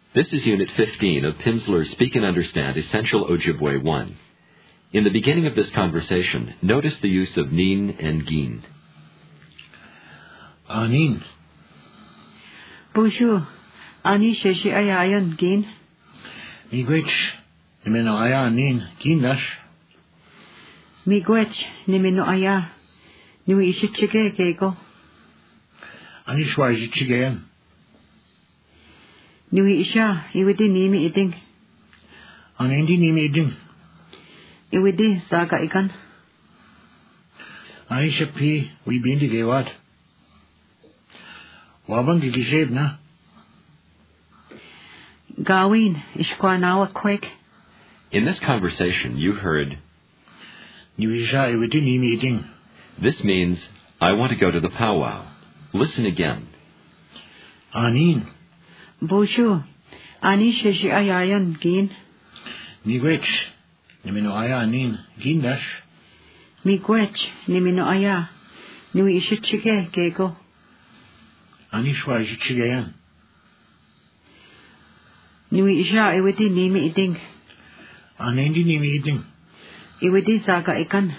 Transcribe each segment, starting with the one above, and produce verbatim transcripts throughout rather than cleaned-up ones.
This is Unit fifteen of Pimsleur's Speak and Understand Essential Ojibwe one. In the beginning of this conversation, notice the use of nin and gin. Anin. Bonjour. Ani sheshi ayayan gin. Miigwech. Nimeno aya anin gindash. Miigwech. Nimeno aya. Nui ishichige kego. Ani shwa ishichigeyan. Nui isha. Iwidi nimi iding. Anendi nimi iding. Iwidi saga ikan. Ani shapi wibindi gewad. Wabang gigisheb na. Gawin ishkwanawa kwek. In this conversation, you heard, Niwisha iwidi nimi iding. This means, I want to go to the powwow. Listen again. Anin. Bonjour. Ani sheshi ayayan gin. Miigwech. Nimeno aya anin gindash. Miigwech. Nimeno aya. Nui ishichige kego. Ani shwa ishichigeyan. Nui isha iwidi nimi iding. Anendi nimi iding. Iwidi saga ikan.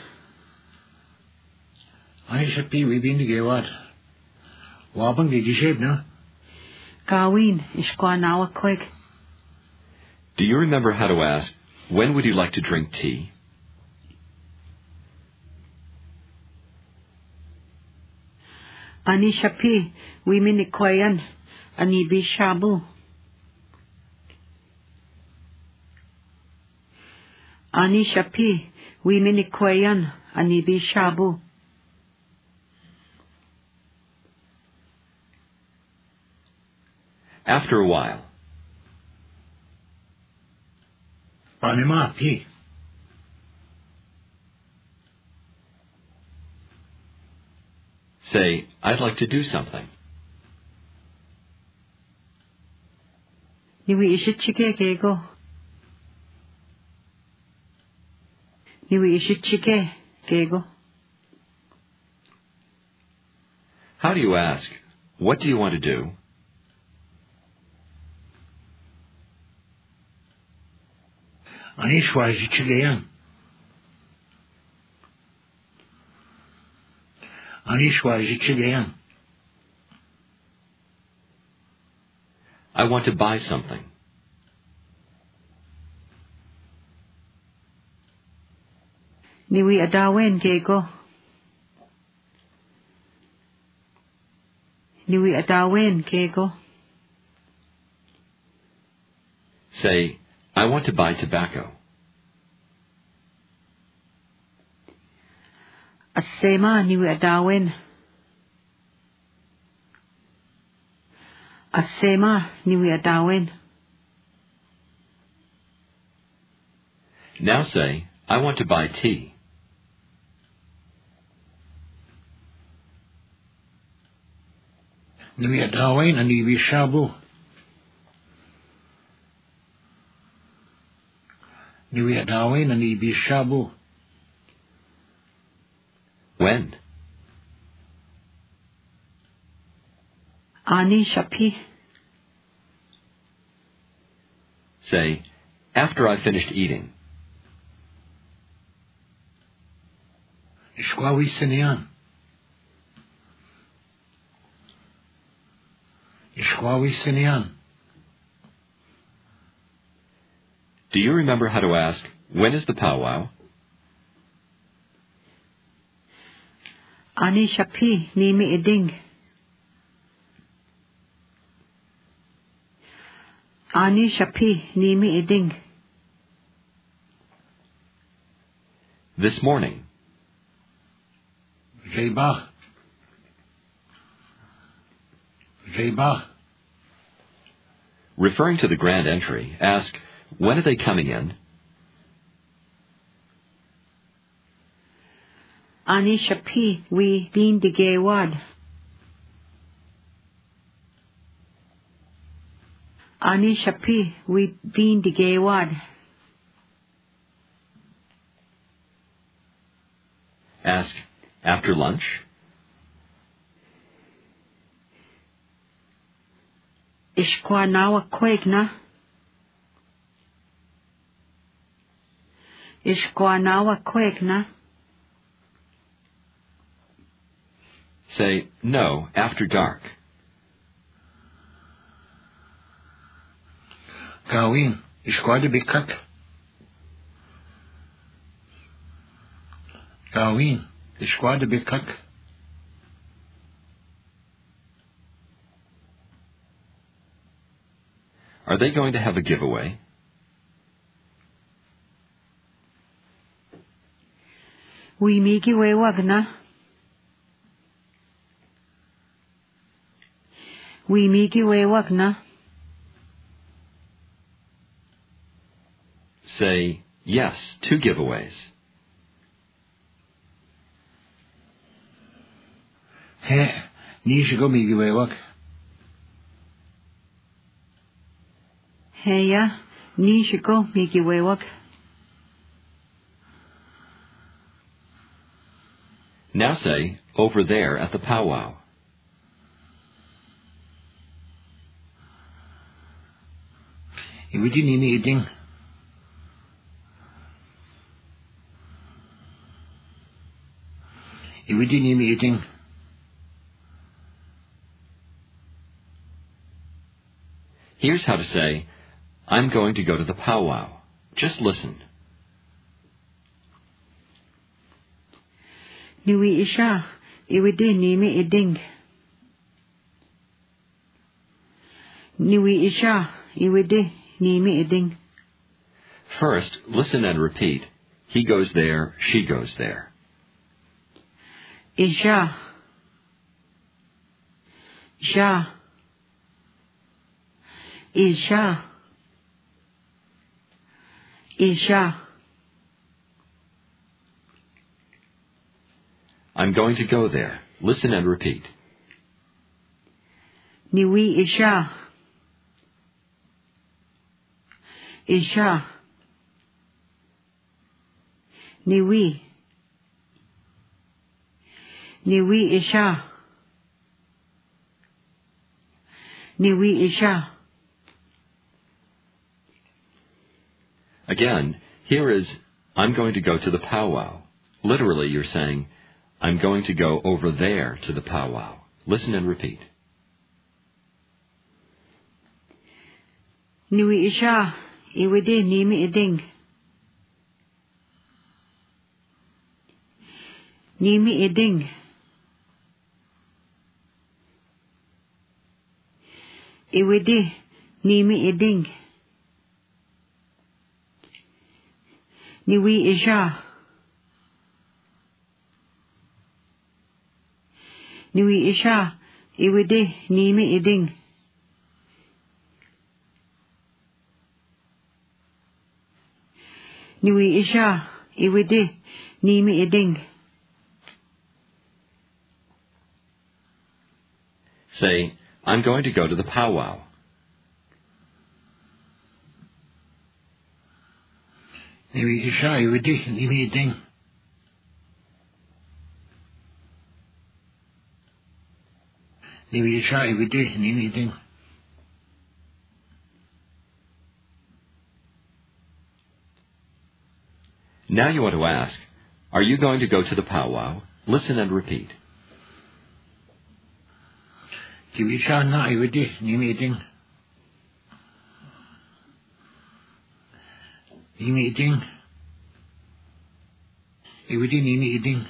Ani shapi wibindi gewad. Wabang gigisheb na. Gawin ishkwanawa kwek. Do you remember how to ask, when would you like to drink tea? Ani shapi wiminikwayan. Ani bishabu. Ani shapi wiminikwayan. Ani bishabu. After a while. Panema pi. Say, I'd like to do something. Niwi ishichige kego. Niwi ishichige kego. How do you ask, what do you want to do? Ani shwa ishichigeyan. Ani shwa ishichigeyan. I want to buy something. Niwi adawen kego. Niwi adawen kego. Say, I want to buy tobacco. Asema niwi adawen. Asema niwi adawen. Now say, I want to buy tea. Niwi adawen ani bishabu. Niwi adawen ani bishabu. When? Ani shapi. Say, after I've finished eating. Ishkwawi sineyan. Ishkwawi sineyan. Do you remember how to ask, when is the powwow? Ani shapi nimi iding. Ani shapi nimi iding. This morning. Jeba. Jeba. Referring to the grand entry, ask, when are they coming in? Ani shapi we din digewad. Ani shapi we din digewad. Ask, after lunch? Ishkwanawa kweg na. Ishquanawa quick na. Say, no, after dark. Gawin, Ishquad Bikak. Gawin, Ishquad Bikak. Are they going to have a giveaway? We miki we wagna. We miki we wagna. Say, yes, two giveaways. He, Nishigo Migi Wewak. Hey ya, Nishiko miki we wag. Now say, over there at the powwow. Iwiti Nimi eating. Iwiti Nimi eating. Here's how to say, I'm going to go to the powwow. Just listen. Niwi isha, iwidi nimi iding. Niwi isha, iwidi nimi iding. First, listen and repeat. He goes there, she goes there. Isha. Isha. Isha. Isha. I'm going to go there. Listen and repeat. Niwi isha. Isha. Niwi. Niwi isha. Niwi isha. Again, here is, I'm going to go to the powwow. Literally, you're saying, I'm going to go over there to the powwow. Listen and repeat. Niwi isha, iwidi nimi iding. Nimi iding. Iwidi nimi iding. Niwi isha. Niwi isha, iwidi nimi iding. Niwi isha, iwidi nimi iding. Say, I'm going to go to the powwow. Niwi isha, iwidi nimi iding. Niwi isha, iwidi nimi iding. Now you want to ask, are you going to go to the powwow? Listen and repeat. Niwi isha na iwidi nimi iding. Nimi iding. Iwidi nimi iding.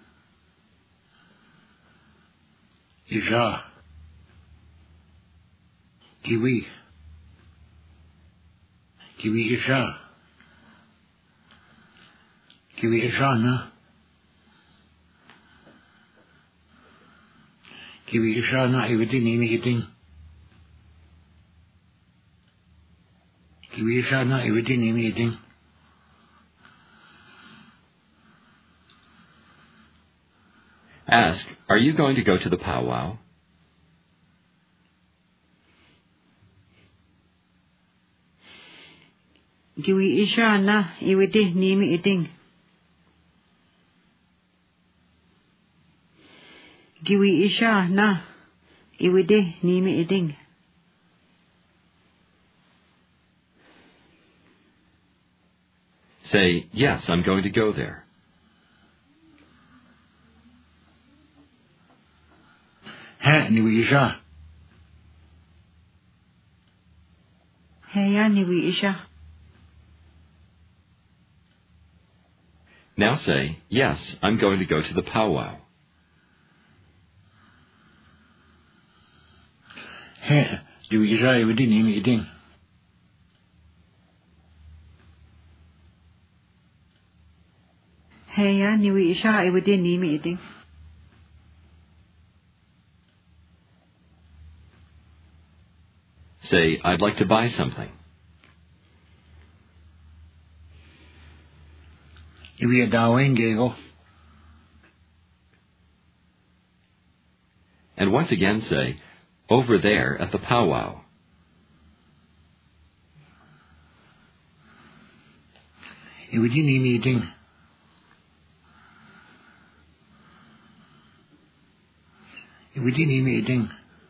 Isha. Kiwi. Kiwi isha. Kiwi isha na. Kiwi isha na iwidi nimi iding. Kiwi isha na iwidi nimi iding. Ask, are you going to go to the powwow? Kiwi isha na, iwidi nimi iding. Kiwi isha na, iwidi nimi iding. Say, yes, I'm going to go there. Ha, niwi isha. Heya niwi isha. Now say, yes, I'm going to go to the powwow. Ha, niwi isha iwadi nimi iting. Heya niwi isha iwadi nimi iting. Say, I'd like to buy something. Iwi adawin gego. And once again say, over there at the powwow. Iwadi nimi iting. Iwadi nimi iting.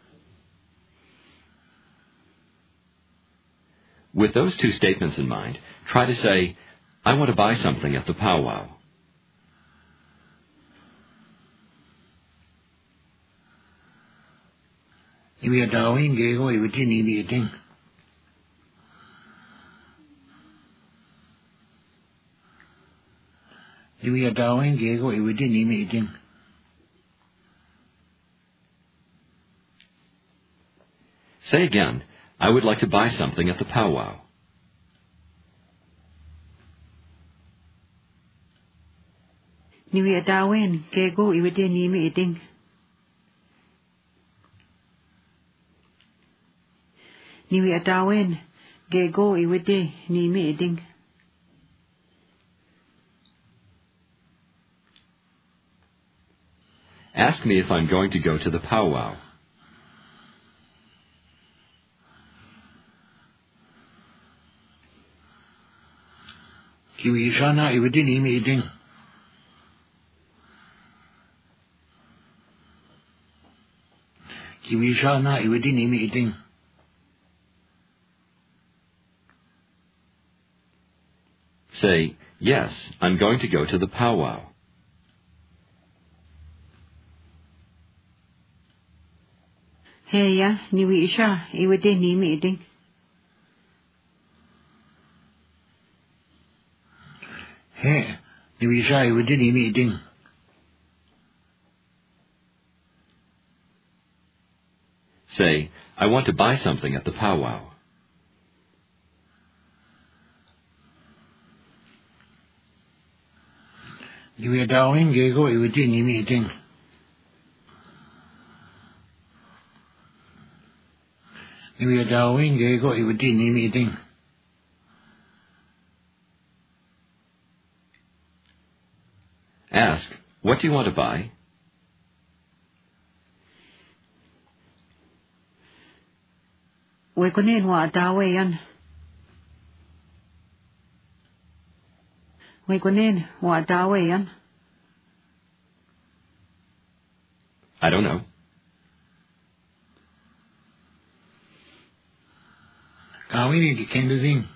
With those two statements in mind, try to say, I want to buy something at the powwow. Iwi adawin gego iwadi nimi iting. Iwi adawin gego iwadi nimi iting. Say again, I would like to buy something at the powwow. Niwi adawin gego iwadi nimi iting. Niwi adawin gego iwadi nimi iting. Ask me if I'm going to go to the powwow. Kiwi isha na iwadi nimi iting. Kiwi isha na iwadi nimi iting. Say, yes, I'm going to go to the powwow. Heya niwi isha iwadi nimi iting. He, niwi isha iwadi nimi iting. Say, I want to buy something at the powwow. Niwi adawin gego iwadi nimi iting. Niwi adawin gego iwadi nimi iting. Ask, what do you want to buy? Wekonen wa adawe yan. Wekonen wa adawe yan. I don't know. Kawini di kenduzing.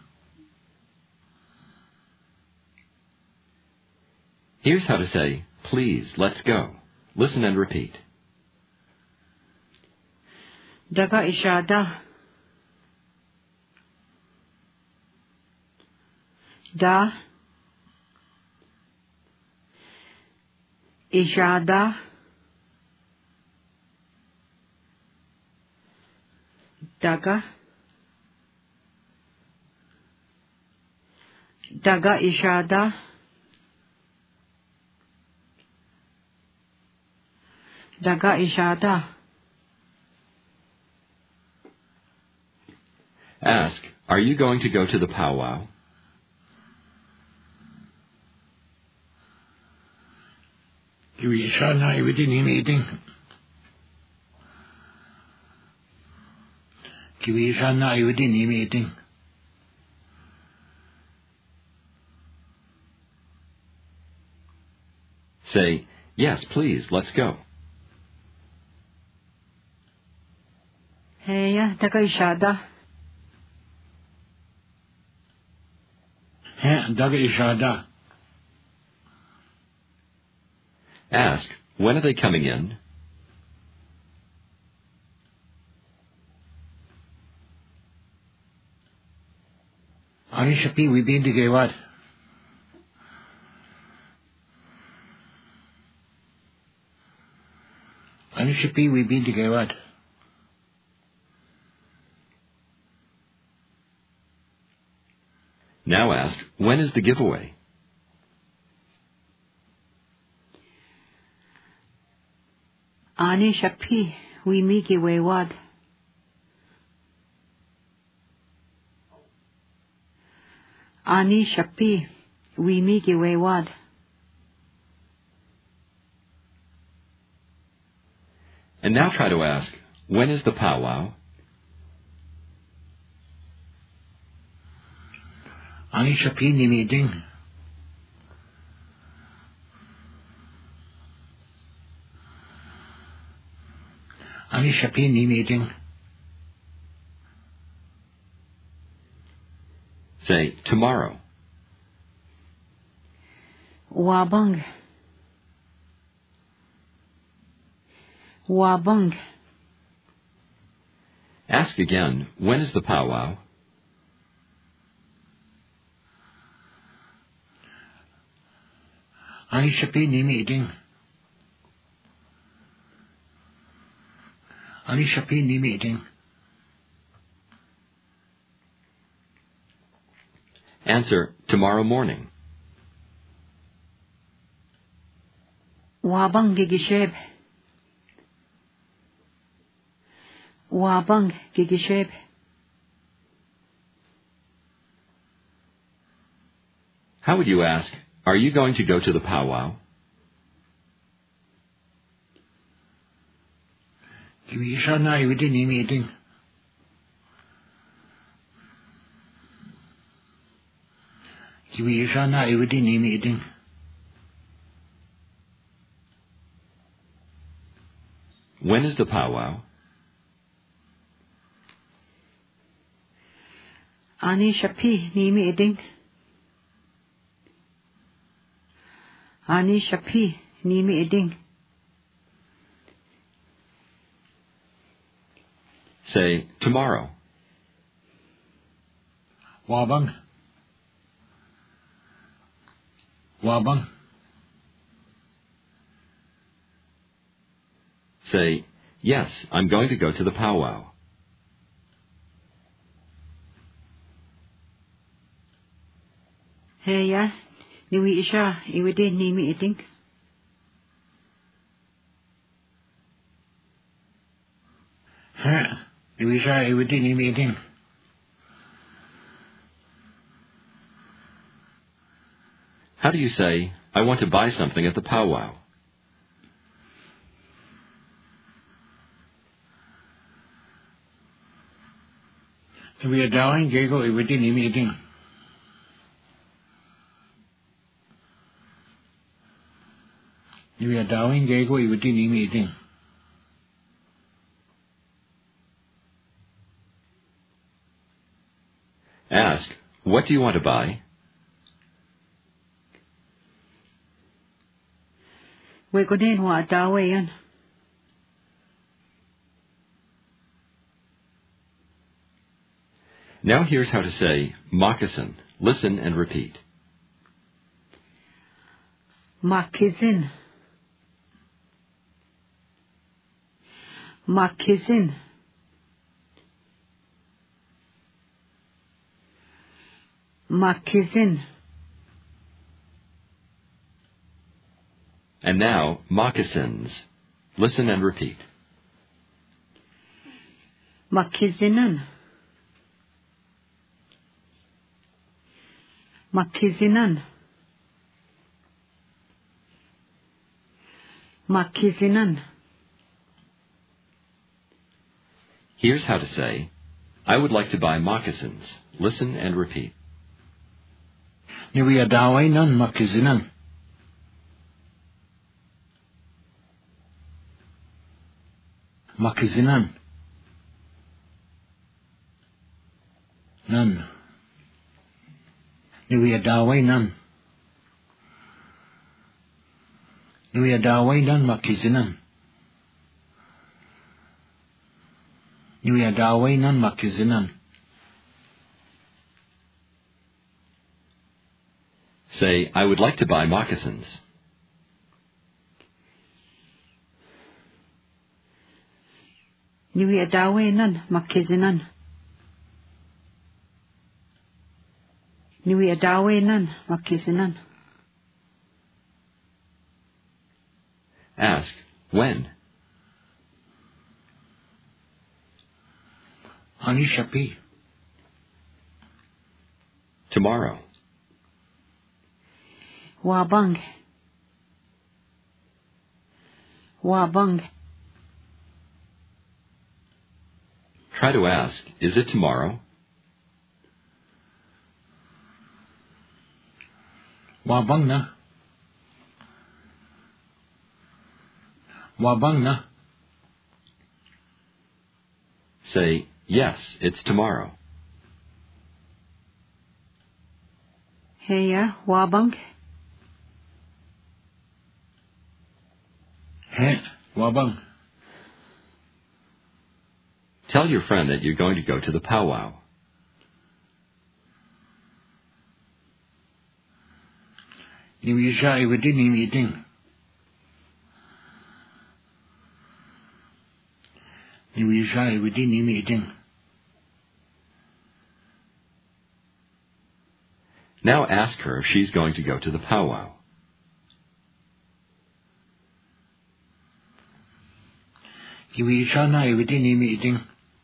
Here's how to say, please, let's go. Listen and repeat. Daga ishada. Da. Ishada. Daga. Daga ishada. Daga ishada. Ask, are you going to go to the powwow? Kiwi isha na iwadi nimi iting. Kiwi isha na iwadi nimi iting. Say, yes, please, let's go. Heya daga ishada. He daga ishada. Ask, when are they coming in? Ani shapi we been to gewat. Ani shapi we been to gewat. Now ask, when is the giveaway? Ani shapi we mi giveawad. Ani shapi we mi giveawad. And now try to ask, when is the powwow? Ani shapi ni meeting. Ani shapi ni meeting. Say, tomorrow. Wabang. Wabang. Ask again, when is the powwow? Ani shapi ni meeting. Ani shapi ni meeting. Answer, tomorrow morning. Wabang gigisheb. Wabang gigisheb. How would you ask, are you going to go to the powwow? Kimi ishana iwidi ni meeting. Kimi ishana iwidi ni meeting. When is the powwow? Ani shapi ni meeting. Ani shapi ni meeting. Say, tomorrow. Wabang. Wabang. Say, yes, I'm going to go to the powwow. Hey ya, niwi isha iwidi ni meeting. He iwisha iwidi ni meeting. How do you say, I want to buy something at the powwow? So we are down gego iwidi ni meeting. We are down gego iwidi ni meeting. Ask, what do you want to buy? We go din wa dawe yan. Now here's how to say, moccasin. Listen and repeat. Makizin. Makizin. Makizin. And now, moccasins. Listen and repeat. Makizinan. Makizinan. Makizinan. Here's how to say, I would like to buy moccasins. Listen and repeat. We are down nan makizinan. Makizinan. Nan. Niwi adaway nan. Niwi adaway nan makizinan. Niwi adaway nan makizinan. Say, I would like to buy moccasins. Niwi adaway nan makizinan. Niwi adaway nan makizinan. Ask, when? Ani shapi. Tomorrow. Wabang. Wabang. Try to ask, is it tomorrow? Wabang na. Wabang na. Say, yes, it's tomorrow. Heya, wabang. He, wabang. Tell your friend that you're going to go to the powwow. Niwi siya iwidi ni meeting. Niwi siya iwidi ni meeting. Now ask her if she's going to go to the powwow. Niwi siya na iwidi ni meeting.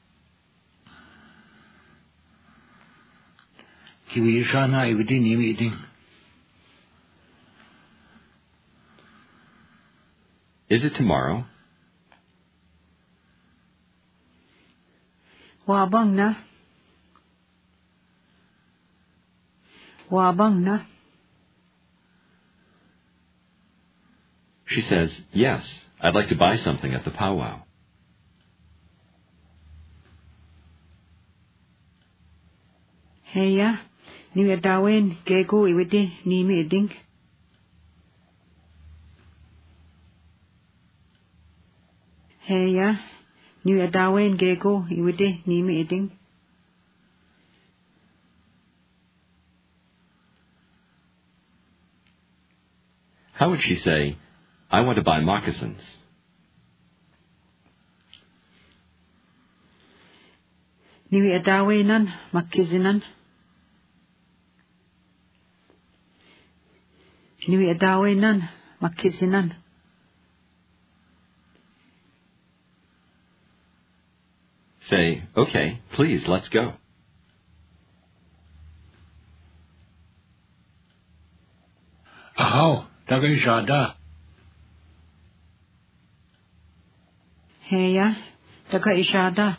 Niwi siya na iwidi ni meeting. Is it tomorrow? Wabang na. Wabang na. She says, yes, I'd like to buy something at the powwow. Heya, niwi adaway gego iwidi ni meeting. Heya, niwi adaway gego iwidi ni meeting. How would she say, I want to buy moccasins? Niwi adaway nan makizinan. Niwi adaway nan makizinan. Say, okay, please, let's go. Ahaw, tagay siya da. Heya, taga ishada.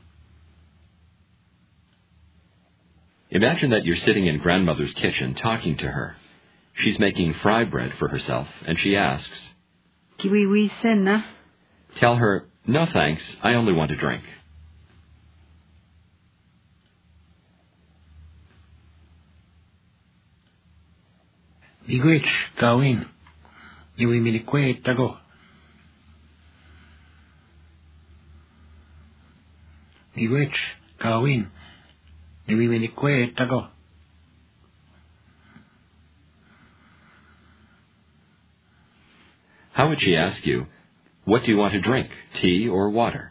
Imagine that you're sitting in grandmother's kitchen talking to her. She's making fry bread for herself, and she asks, Kiwiwi sen na. Tell her, no thanks, I only want a drink. Niwich, gawin. Niwi milikwe, tago. Niwich, gawin. Niwi milikwe, tago. How would she ask you, what do you want to drink, tea or water?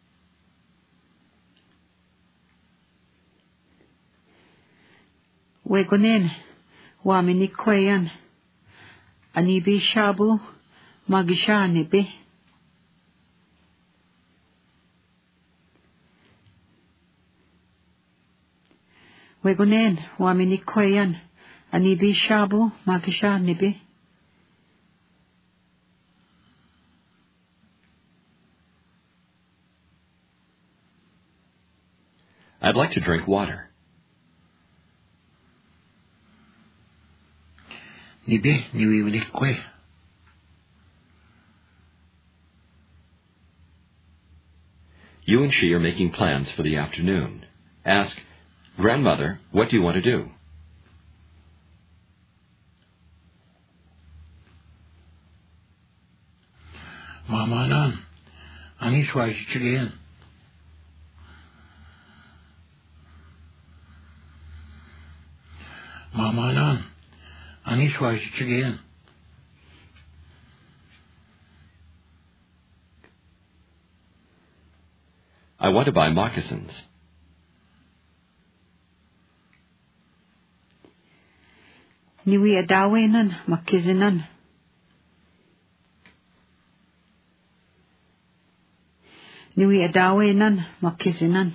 Wegonen, waminikweyan. Anibi shabu, magisha nibi. Wegonen, waminikweyan. Anibi shabu, magisha nibi. I'd like to drink water. Nibi, niwi milikwe. You and she are making plans for the afternoon. Ask, Grandmother, what do you want to do? Mamanan. Ani swashchigen. Mamanan. Ani swashchigen. I want to buy moccasins. Niwi adawenan makizinan. Niwi adawenan makizinan.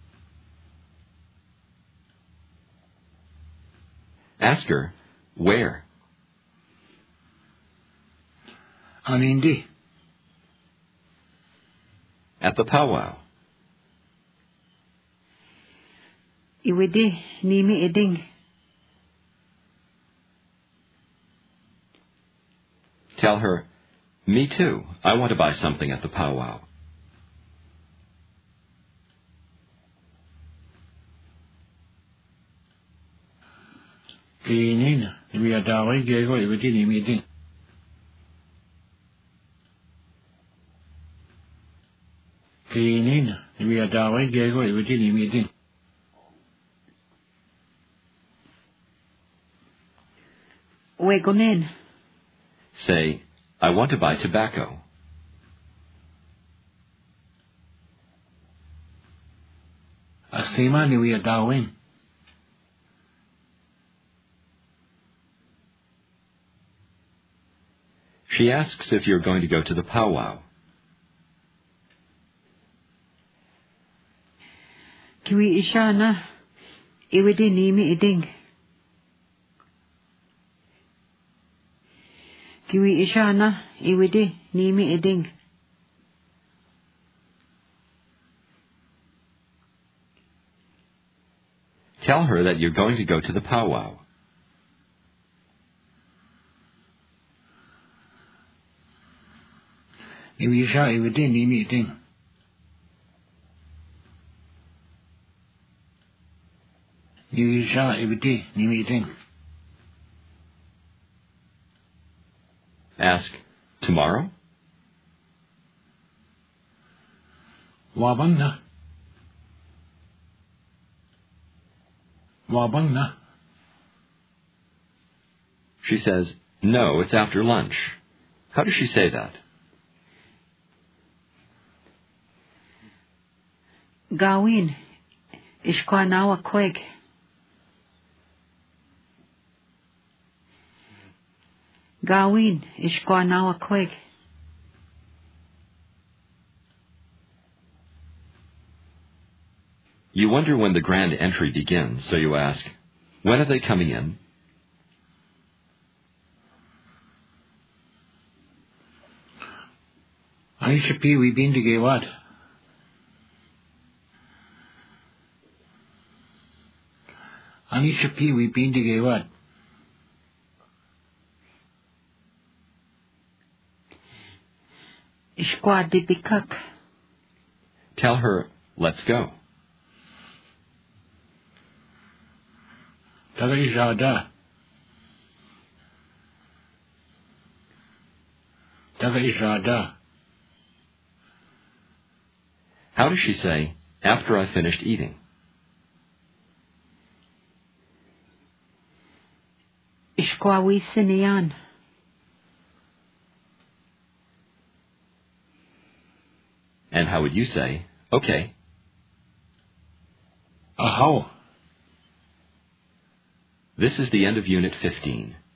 Ask her, where? Anindi. At the powwow. Iwidi nimi eding. Tell her, me too. I want to buy something at the powwow. Kinin. Niwi adawe gego iwidi nimi eding. Kinin. Niwi adawe gego iwidi nimi eding. Wegonen. Say, I want to buy tobacco. Astima niwi adawen. She asks if you're going to go to the powwow. Kiwi ishana. Iwidi nimi eding. Kiwi ishana. Iwidi nimi eding. Tell her that you're going to go to the powwow. Niwi isha iwidi nimi eding. Niwi isha iwidi nimi eding. Ask, tomorrow? Wabang na. Wabang na. She says, no, it's after lunch. How does she say that? Gawin. Ishkwanawa kweg. Gawin. Ishkwanawa kweg. You wonder when the grand entry begins, so you ask, when are they coming in? Aisha P. we been to Gewat. Anisha P. we been to Gewat. Ishkwa dibikak. Tell her, let's go. Taga Ishada. Taga Ishada. How does she say, after I finished eating? Ishkwa wisiniyan. And how would you say, okay? Aho. This is the end of Unit fifteen.